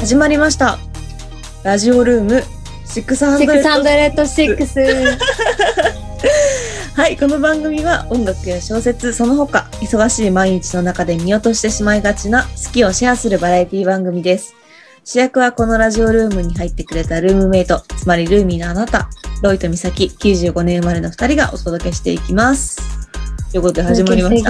始まりました。ラジオルーム606。はい、この番組は音楽や小説、その他忙しい毎日の中で見落としてしまいがちな好きをシェアするバラエティ番組です。主役はこのラジオルームに入ってくれたルームメイト、つまりルーミーのあなた、ロイとミサキ、95年生まれの2人がお届けしていきます。ということで始まりました。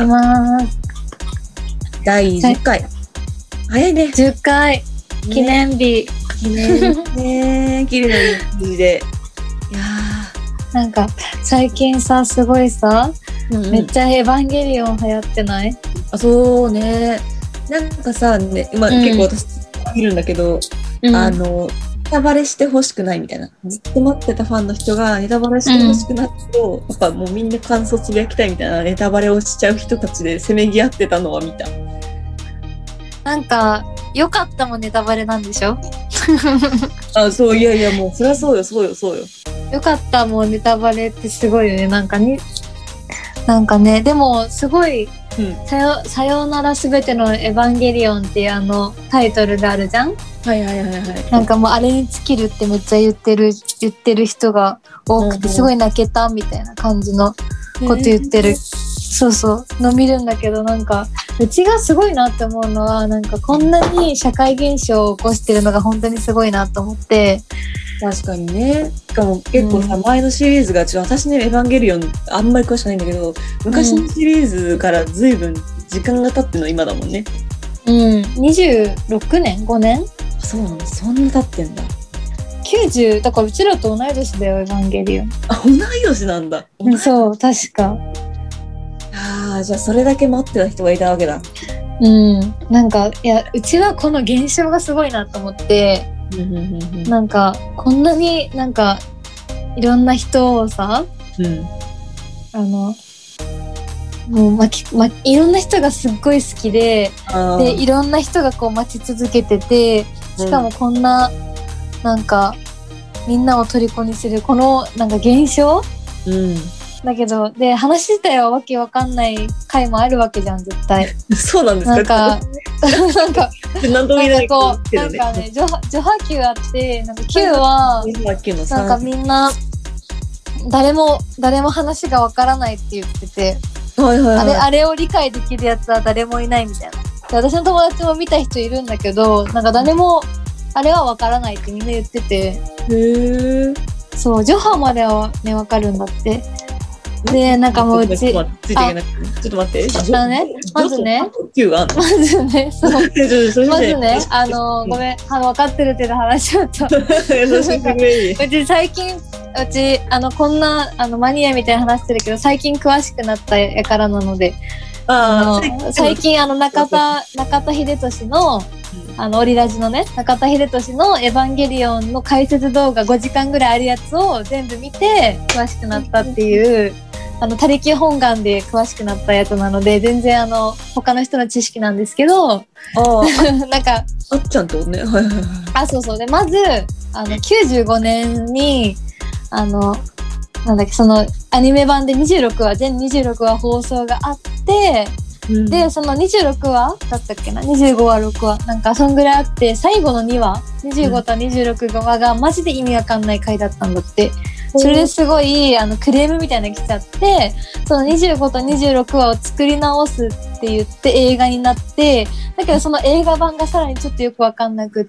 第10回。早いね。 10回。記念日。 記念ね。記念日で。いやー。なんか、最近さ、すごいさ、めっちゃエヴァンゲリオン流行ってない？ あ、そうね。なんかさ、ね、今、結構私いるんだけど、ネタバレしてほしくないみたいな。ずっと待ってたファンの人がネタバレしてほしくないと、やっぱもうみんな感想つぶやきたいみたいなネタバレをしちゃう人たちでせめぎ合ってたのは見た。 なんか、良かったもネタバレなんでしょ？ あ、そう、いやいや、もう、そりゃそうよ。 良かったもネタバレってすごいよね。なんかね、でも、すごい、さようならすべてのエヴァンゲリオンっていうタイトルがあるじゃん？はい。なんかもうあれに尽きるってめっちゃ言ってる人が多くて、すごい泣けたみたいな感じのこと言ってる。そうの見るんだけど、なんかうちがすごいなって思うのは、なんかこんなに社会現象を起こしてるのが本当にすごいなと思って。 確かにね。しかも結構さ、前のシリーズが私ね、エヴァンゲリオンあんまり詳しくないんだけど、昔のシリーズから随分時間が経っての今だもんね。 26年 ?5 年？ そうなの、そんな経ってんだ。 90、だからうちらと同い年だよ、エヴァンゲリオン。 あ、同い年なんだ。 そう、確か。 じゃあそれだけ待ってた人がいたわけだ。 なんか、いや、うちはこの現象がすごいなと思って、なんか、こんなになんか、いろんな人をさ、もういろんな人がすっごい好きで、いろんな人がこう待ち続けてて、しかもこんな、なんか、みんなを虜にする、この、なんか現象？だけど、で、話自体はわけわかんない回もあるわけじゃん、絶対。 そうなんですか？ なんか何度も言えないこう、なんかね、序波球あって、なんか球は、なんかみんな、誰も話がわからないって言ってて、あれを理解できるやつは誰もいないみたいな。で、私の友達も見た人いるんだけど、なんか誰も、あれはわからないってみんな言ってて。そう、序波まではね、わかるんだって。で、なんかもううち、ちょっと待って。まずね、そう。まずね、ごめん、分かってるっていう話をと。うち最近、こんな、マニアみたいな話してるけど、最近詳しくなったやからなので、最近、中田秀俊の、オリラジのね、中田秀俊のエヴァンゲリオンの解説動画5時間ぐらいあるやつを全部見て、詳しくなったっていう、他力本願で詳しくなったやつなので、全然他の人の知識なんですけど、なんか、 あっちゃんとね、 そう。で、まず、95年に、なんだっけ、その、アニメ版で全26話放送があって、で、その26話だったっけな ?25 話、6話。なんか、そんぐらいあって、最後の2話、25と26話がマジで意味わかんない回だったんだって。それですごい、クレームみたいなの来ちゃって、その25と26話を作り直すって言って映画になって、だけどその映画版がさらにちょっとよくわかんなくって、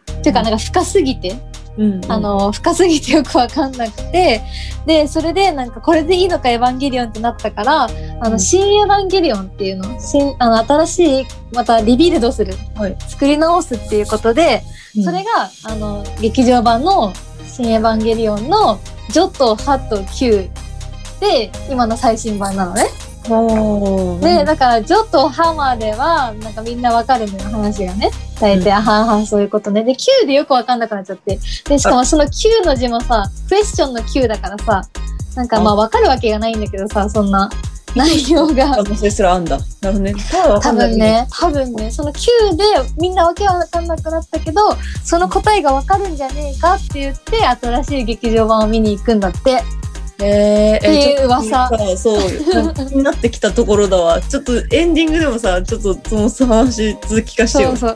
っていうかなんか深すぎて、深すぎてよくわかんなくて、で、それでなんかこれでいいのかエヴァンゲリオンってなったから、新エヴァンゲリオンっていうの、新しい、またリビルドする、作り直すっていうことで、それが、劇場版の新エヴァンゲリオンのジョとハと9で、今の最新版なのね。で、だからジョとハまでは、なんかみんなわかるのよ、話がね。大体、そういうことね。で、9でよくわかんなくなっちゃって。で、しかもその9の字もさ、クエスチョンの9だからさ、なんかまあわかるわけがないんだけどさ、そんな内容が。 それすらあんだ。なるほどね。 多分ね、その9でみんなわけわかんなくなったけど、その答えがわかるんじゃねえかって言って、新しい劇場版を見に行くんだって。っていう噂。 そう、気になってきたところだわ。ちょっとエンディングでもさ、ちょっとその話続きかしてよ。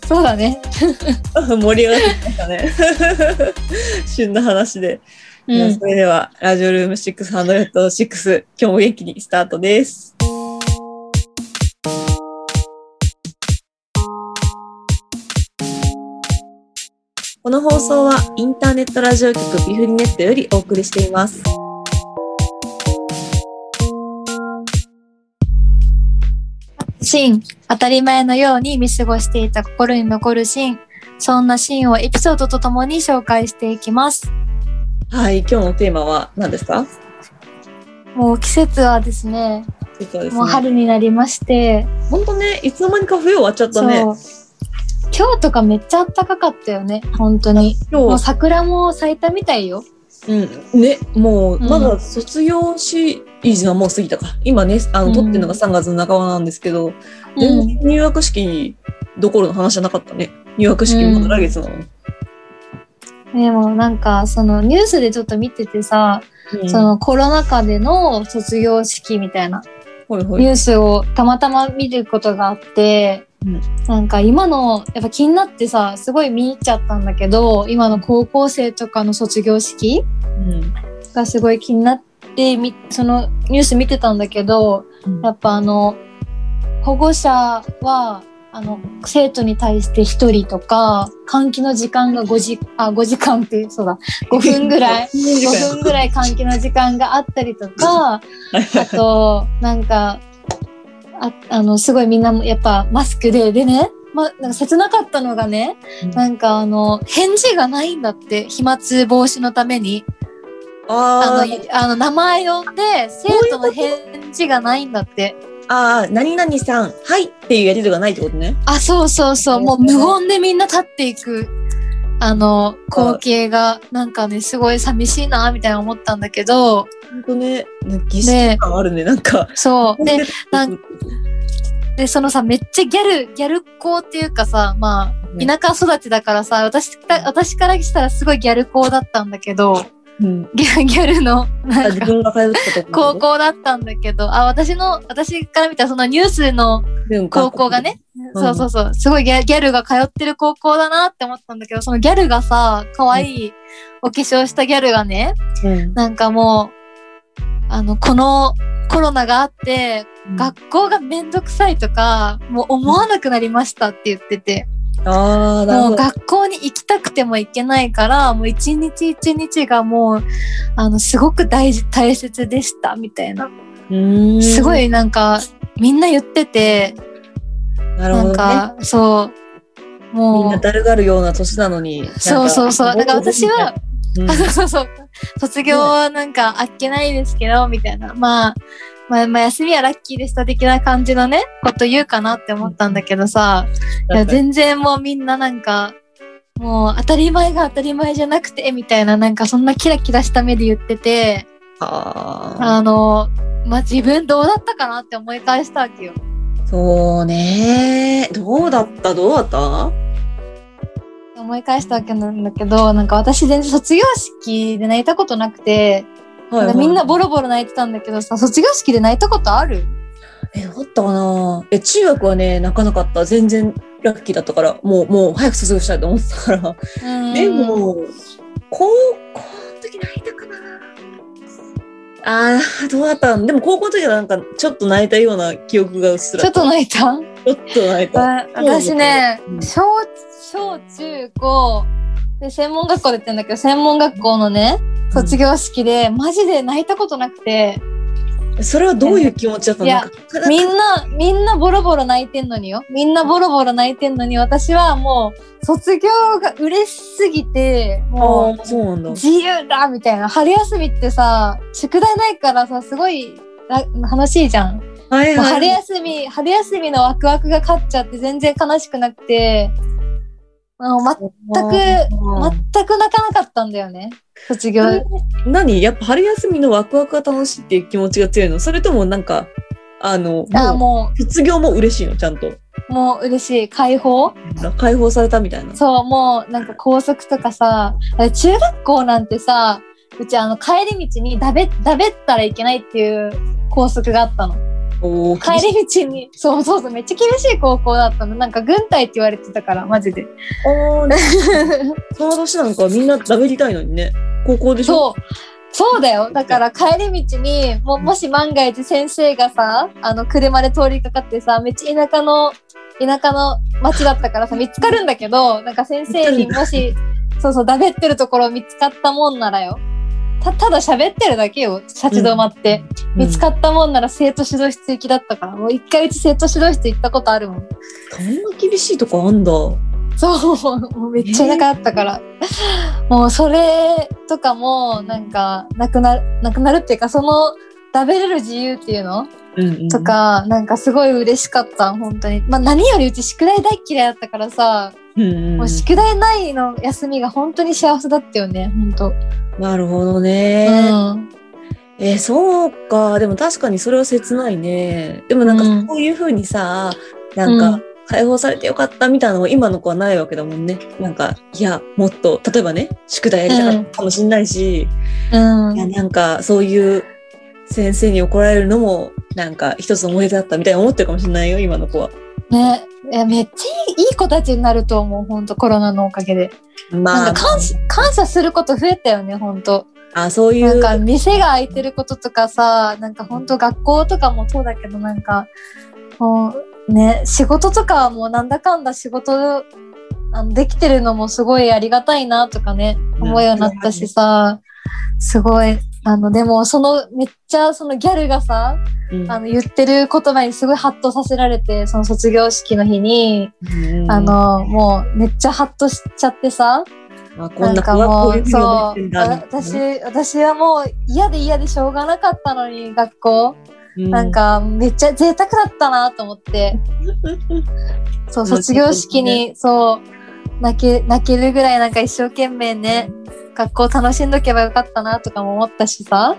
そうだね。 盛り上がってきましたね。旬な話で。それでは、ラジオルーム606、今日も元気にスタートです。この放送はインターネットラジオ局ビフリネットよりお送りしています。 シーン、当たり前のように見過ごしていた心に残るシーン、そんなシーンをエピソードとともに紹介していきます。 はい、今日のテーマは何ですか？ もう季節はですね、もう春になりまして、 ほんとね、いつの間にか冬終わっちゃったね。 今日とかめっちゃ暖かかったよね、本当に。もう桜も咲いたみたいよ。 ね、もうまだ卒業シーズンはもう過ぎたか。今ね、撮ってるのが3月の半ばなんですけど、全然入学式どころの話じゃなかったね。入学式まだ来月なの。 でもなんかそのニュースでちょっと見ててさ、そのコロナ禍での卒業式みたいなニュースをたまたま見ることがあって、なんか今のやっぱ気になってさ、すごい見に行っちゃったんだけど、今の高校生とかの卒業式がすごい気になってそのニュース見てたんだけど、やっぱ保護者は生徒に対して1人とか、換気の時間が5時間ってそうだ5分ぐらい5分ぐらい換気の時間があったりとか、あとなんかすごいみんなやっぱマスクでね、なんか切なかったのがね、なんか返事がないんだって、飛沫防止のために。名前呼んで生徒の返事がないんだって。 何々さん、はいっていうやりとりがないってことね。 そう、もう無言でみんな立っていく光景がなんかね、すごい寂しいなみたいな思ったんだけど。 ほんとね、儀式感あるね、なんか。 そうでそのさ、めっちゃギャル子っていうかさ、まあ田舎育ちだからさ、私からしたらすごいギャル子だったんだけど、ギャルのなんか高校だったんだけど、私から見たらそのニュースの高校がね、そうすごいギャルが通ってる高校だなって思ったんだけど、そのギャルがさ、可愛いお化粧したギャルがね、なんかもうこのコロナがあって、学校がめんどくさいとかもう思わなくなりましたって言ってて、もう学校に行きたくても行けないから、もう一日一日がもうすごく大切でしたみたいな、すごいなんかみんな言ってて、なんかそうもうみんなだるがるような年なのに、 そうだから私は卒業はなんかあっけないですけどみたいな、まあ休みはラッキーでした的な感じのねこと言うかなって思ったんだけどさ、いや全然もうみんななんかもう当たり前が当たり前じゃなくてみたいな、なんかそんなキラキラした目で言ってて、自分どうだったかなって思い返したわけよ。 そうね、どうだった思い返したわけなんだけど、なんか私全然卒業式で泣いたことなくて、なんかみんなボロボロ泣いてたんだけどさ、卒業式で泣いたことある？ あったかな。中学はね、泣かなかった。全然ラッキーだったから、もう早く卒業したいと思ってたから。でも高校の時泣いたかな。どうだったん？でも高校の時はなんかちょっと泣いたような記憶がうっすら。 ちょっと泣いた？私ね、小中高で専門学校で言ってんだけど、専門学校のね卒業式でマジで泣いたことなくて。 それはどういう気持ちだったの？いや、 みんなボロボロ泣いてんのによ。みんなボロボロ泣いてんのに、私はもう卒業が嬉しすぎて、もうそうなんだ、 自由だみたいな。春休みってさ、宿題ないからさ、すごい楽しいじゃん。春休みのワクワクが勝っちゃって全然悲しくなくて、全く泣かなかったんだよね、卒業。 やっぱ春休みのワクワクが楽しいっていう気持ちが強いの？それともなんかもう卒業も嬉しいの？ちゃんともう嬉しい。解放されたみたいな。 そう、もうなんか校則とかさ、中学校なんてさ、うち帰り道にだべったらいけないっていう校則があったの。 帰り道に、そうそうそう、めっちゃ厳しい高校だったの。なんか軍隊って言われてたから、マジで。 その年なんかみんなダメりたいのにね。高校でしょ？ そうだよ。だから帰り道にもし万が一先生がさ、車で通りかかってさ、めっちゃ田舎の町だったからさ、見つかるんだけど、なんか先生にもし、だべってるところ見つかったもんならよ。ただ喋ってるだけよ、立ち止まって。見つかったもんなら生徒指導室行きだったから、もう一回うち生徒指導室行ったことあるもん。 そんな厳しいとこあんだ。 そう、もうめっちゃ田舎だったから。もうそれとかも、なんか、なくなるっていうか、その、食べれる自由っていうの、とか、なんかすごい嬉しかった、本当に。まあ何よりうち宿題大嫌いだったからさ、もう宿題ないの休みが本当に幸せだったよね、本当。 なるほどね。そうか。でも確かにそれは切ないね。でもなんかそういう風にさ、なんか解放されてよかったみたいなのも今の子はないわけだもんね。なんか、いや、もっと、例えばね、宿題やりたかったかもしれないし、いや、なんかそういう先生に怒られるのも、なんか一つの思い出だったみたいに思ってるかもしれないよ、今の子は。 ね、いやめっちゃいい子たちになると思う、本当コロナのおかげで。まあ、なんか感謝すること増えたよね、本当。 そういう。 なんか店が開いてることとかさ、なんか本当学校とかもそうだけど、なんか、もうね、仕事とかはもうなんだかんだ仕事できてるのもすごいありがたいなとかね、思うようになったしさ、すごい、でもめっちゃそのギャルがさ、言ってる言葉にすごいハッとさせられて、その卒業式の日に、もうめっちゃハッとしちゃってさ、なんかもう、そう、私はもう嫌でしょうがなかったのに、学校。なんかめっちゃ贅沢だったなと思って。そう、卒業式に、そう、泣けるぐらいなんか一生懸命ね、学校楽しんどけばよかったなとかも思ったしさ。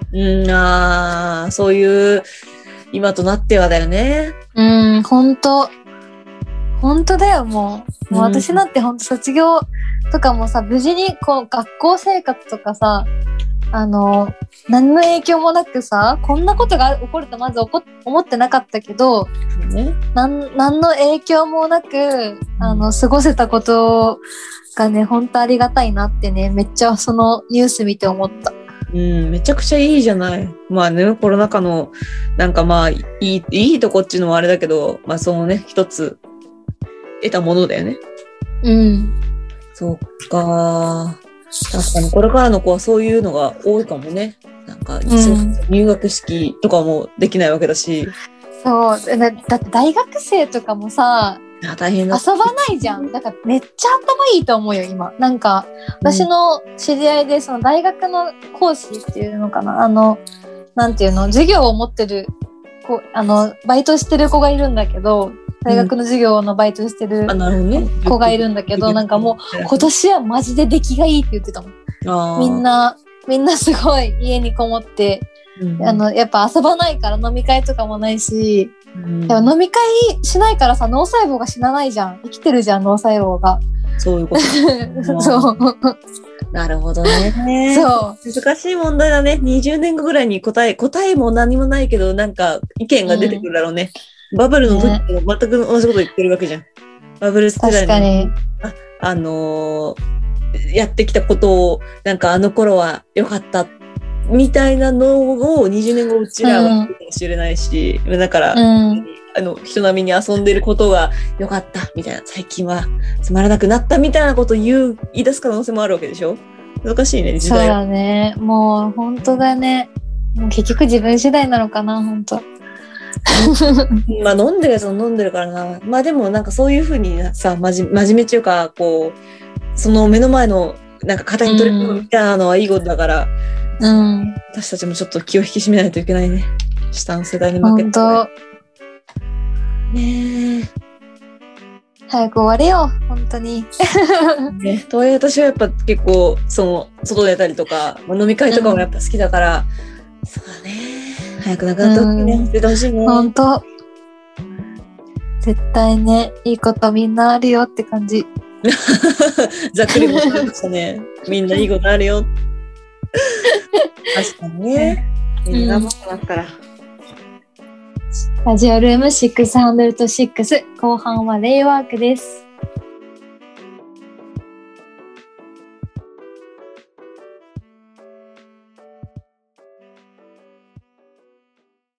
そういう今となってはだよね。 本当だよ。もう私なんて本当卒業とかもさ、無事にこう学校生活とかさ、何の影響もなくさ、こんなことが起こるとまず思ってなかったけど、何の影響もなく過ごせたことがね、本当ありがたいなってね、めっちゃそのニュース見て思った。 めちゃくちゃいいじゃない。まあね、コロナ禍のなんかまあいいとこっていうのもあれだけど、まあそのね、一つ得たものだよね。そっか。確かにこれからの子はそういうのが多いかもね。なんか、入学式とかもできないわけだし。 そうだって大学生とかもさ、 大変だ。 遊ばないじゃん。だからめっちゃ頭いいと思うよ今。なんか私の知り合いでその大学の講師っていうのかな、なんていうの、授業を持ってる子、バイトしてる子がいるんだけど、大学の授業のバイトしてる子がいるんだけど、なんかもう今年はマジで出来がいいって言ってたもん。みんなすごい家にこもって、やっぱ遊ばないから飲み会とかもないし、でも飲み会しないからさ、脳細胞が死なないじゃん。生きてるじゃん、脳細胞が。 そういうこと。 そう。 なるほどね。そう。難しい問題だね。20年後ぐらいに答えも何もないけど、なんか意見が出てくるだろうね。バブルの時も全く同じこと言ってるわけじゃん。バブル世代に。やってきたことを、なんかあの頃は良かった。みたいなのを20年後うちらは言うかもしれないし、だから、人並みに遊んでることが良かったみたいな、最近はつまらなくなったみたいなことを言い出す可能性もあるわけでしょ。難しいね、時代は。 そうだね。もう本当だね。もう結局自分次第なのかな、本当。 まあ飲んでるやつも飲んでるからな。まあでもなんかそういう風にさ、真面目っていうか、こう、その目の前のなんか肩に取り組むみたいなのはいいことだから、私たちもちょっと気を引き締めないといけないね。下の世代に負けて。本当。ねえ。 早く終われよ、本当に。 ね、とはいえ私はやっぱ結構外出たりとか、飲み会とかもやっぱ好きだから、そうだね。早くなくなった時ね、出てほしいね。 本当。絶対ね、いいことみんなあるよって感じ。 ざっくりもそうでしたね。みんないいことあるよ。確かにね。みんな頑張ってますから。 ラジオルーム606、後半はレイワークです。